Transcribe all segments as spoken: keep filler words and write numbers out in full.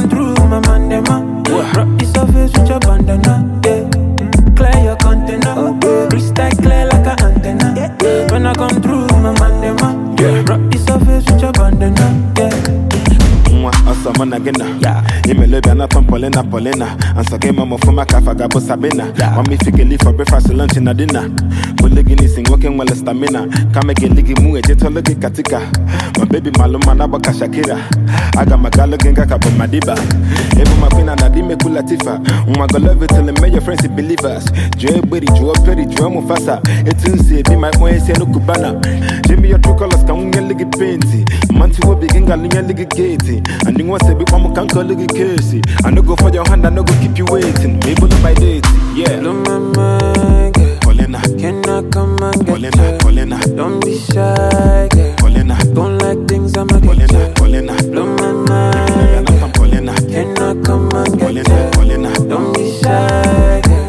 through, my man, them up. Rock the surface with your bandana, yeah. Clear your container, okay. Crystal clear like an antenna, yeah. When I come through, my man, them up. Yeah. Rock the surface with your bandana, yeah. Asamana gena, imelebe na Polina Polina, and so game mama for my cafa gabo Sabina. Want me figure leave for breakfast, lunch and dinner. Buligini sing working well stamina. Come again ligi mu e jeto logi katika. My baby maluma na baka Shakira. Aga magalo genga kabo madiba. Ebu mapina na dime kulatifa. Umago love it till the major friends believers. Joe Berry, Joe Perry, Joe Mufasa. Etunsi be my boy say no kubana. Jimmy your true colors come unge ligi painty. Manti wo biginga linga ligi gate. And you want to be one can call it Casey. I no go for your hand, I no go keep you waiting. Maybe look by date, yeah. Blow my mind, girl. Polina, can I come and get Polina, you? Polina, don't be shy, girl. Polina, don't like things I'ma get Polina, you. Polina, blow my mind, girl. Polina, can I come and get Polina, you? Polina, don't be shy, girl.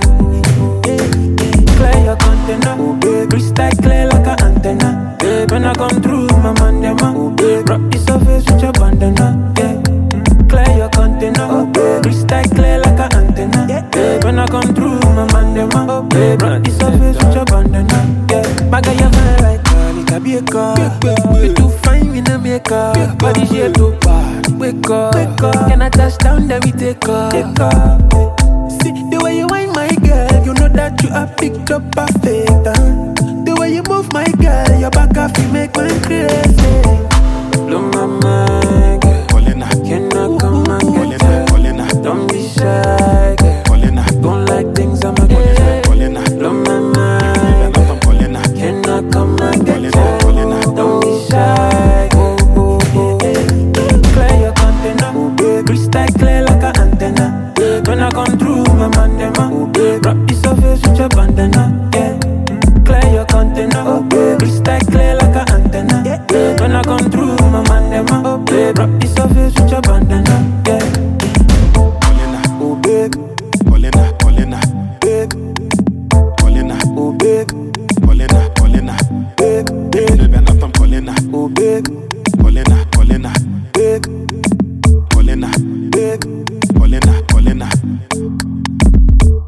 Clear your container, oh, babe. Crystal clear like an antenna, babe. When I come through, my man, them up. Oh, babe. Rock the surface with your bandana, yeah. Clear your container, oh, babe. Crystal clear like an antenna, yeah. Babe. When I come through, my man, them up. Oh, babe. Rock the surface with your bandana, yeah. My guy, you fine like Monica Baker. You too fine in the makeup. Body shape too bad. Wake up, wake up. Can I touch down, then we take off. Take off. See the way you whine, my girl, you know that you are picked up perfect. Uh. The way you move, my girl, your back off, you make me crazy. Blow my mind, girl. Polina, can I come and get you? Polina, don't be shy, girl. Polina, don't like things I'ma get you. Polina, blow my mind, girl. Polina, can I come and get you? Polina, don't be shy, girl. Oh, oh, oh. Clear your container, oh, babe. Crystal clear like an antenna. When I come through, my man, them up. Rock the surface with your bandana.